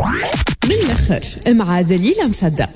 بالآخر مع دليلة مصدق.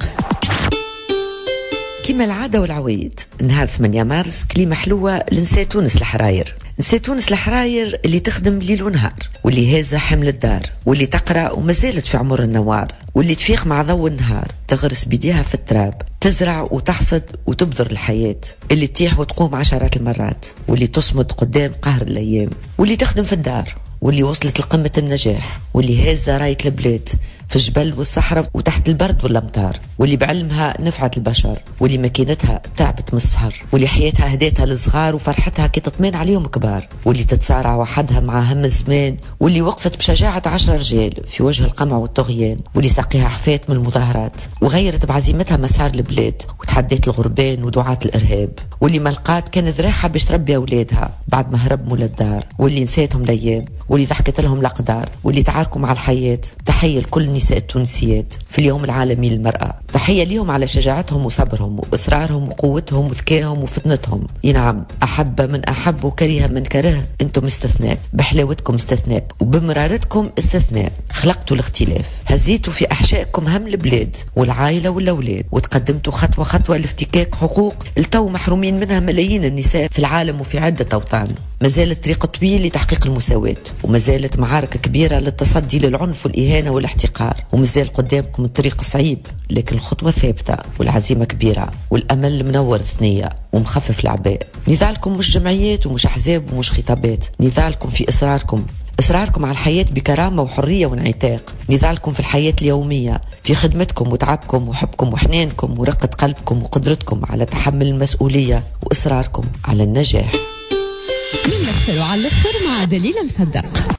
كما العادة والعوايد نهار 8 مارس كلمة حلوة لنساء تونس الحراير. نساء تونس الحراير اللي تخدم ليل ونهار، واللي هازة حمل الدار، واللي تقرأ وما زالت في عمر النوار، واللي تفيق مع ضوء النهار، تغرس بيديها في التراب، تزرع وتحصد وتبذر الحياة، اللي تطيح وتقوم عشرات المرات، واللي تصمد قدام قهر الأيام، واللي تخدم في الدار، واللي وصلت لقمة النجاح، واللي هازة راية البلاد في الجبل والصحراء وتحت البرد والأمطار، واللي بعلمها نفعت البشر، واللي ماكينتها تعبت من السهر، واللي حياتها هديتها للصغار وفرحتها كي تطمين عليهم كبار، واللي تتصارع وحدها مع هم الزمان، واللي وقفت بشجاعة 10 رجال في وجه القمع والطغيان، واللي ساقيها حفات من المظاهرات وغيرت بعزيمتها مسار البلاد وتحديت الغربان ودعاة الإرهاب، واللي ملقات كان ذراعها باش تربي أولادها بعد ما هرب مول الدار، واللي نسيتهم الأيام، واللي ضحكت لهم الأقدار، واللي تعاركوا مع الحياة. تحية لكل النساء التونسيات في اليوم العالمي للمرأة. تحية ليهم على شجاعتهم وصبرهم وإصرارهم وقوتهم وذكائهم وفتنتهم. ينعم، أحب من أحب وكره من كره، أنتم استثناء، بحلاوتكم استثناء وبمرارتكم استثناء، خلقتوا الاختلاف، هزيتوا في أحشائكم هم البلاد والعائلة والأولاد، وتقدمتوا خطوة خطوة لافتكاك حقوق التو محرومين منها ملايين النساء في العالم وفي عدة أوطان. ما زالت طريق طويل لتحقيق المساواة، وما زالت معارك كبيرة للتصدي للعنف والإهانة والاحتقار، وما زال قدامكم الطريق صعيب، لكن الخطوة ثابتة والعزيمة كبيرة والأمل منور ثنية ومخفف العباء. نضالكم مش جمعيات ومش أحزاب ومش خطابات، نضالكم في إصراركم على الحياة بكرامة وحرية وانعتاق، نضالكم في الحياة اليومية، في خدمتكم وتعبكم وحبكم وحنانكم ورقة قلبكم وقدرتكم على تحمل المسؤولية وإصراركم على النجاح. من الآخر وعلى الآخر مع دليلة مصدق.